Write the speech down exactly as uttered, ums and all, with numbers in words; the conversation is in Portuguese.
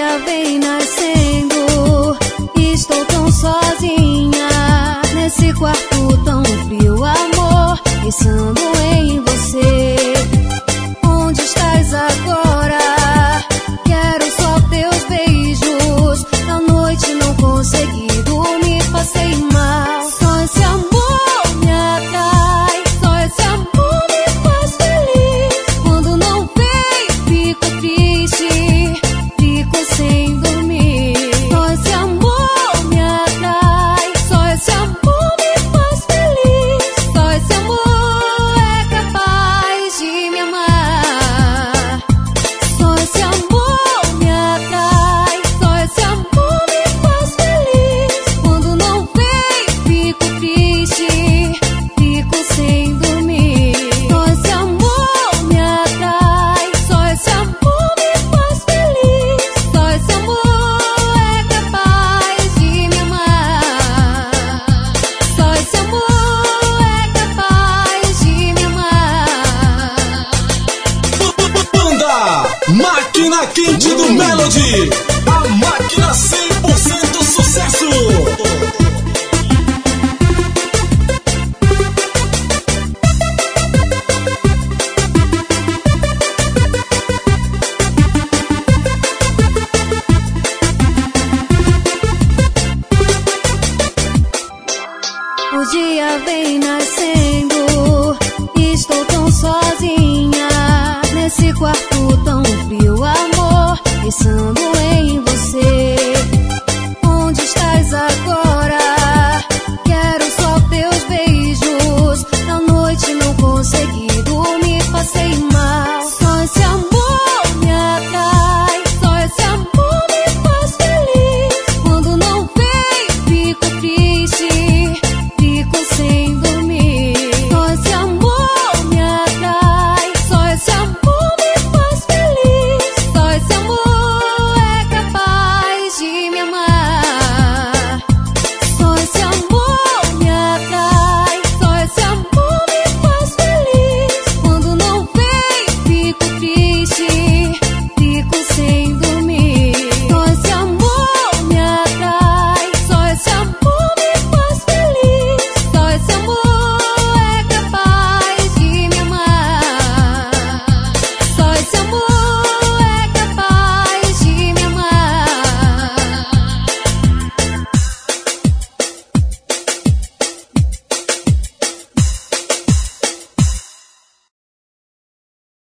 dia vem nascendo, estou tão sozinha nesse quarto tão frio, amor, pensando em você. Onde estás agora? Quero só teus beijos. À noite não consegui dormir, passei mal. Só esse amor me atrai, só esse amor me faz feliz. Quando não vem, fico triste, fico sem dormir. Só esse amor me atrai, só esse amor me faz feliz. Só esse amor é capaz de me amar. Só esse amor me atrai, só esse amor me faz feliz. Quando não vem, fico triste, fico sem dormir. Só esse amor me atrai, só esse amor me faz feliz. Só esse amor é capaz de me amar. Só esse amor é capaz de me amar. Banda Máquina Quente do Melody, a máquina cem por cento sucesso. O dia vem nascendo, estou tão sozinha nesse quarto tão frio, amor, pensando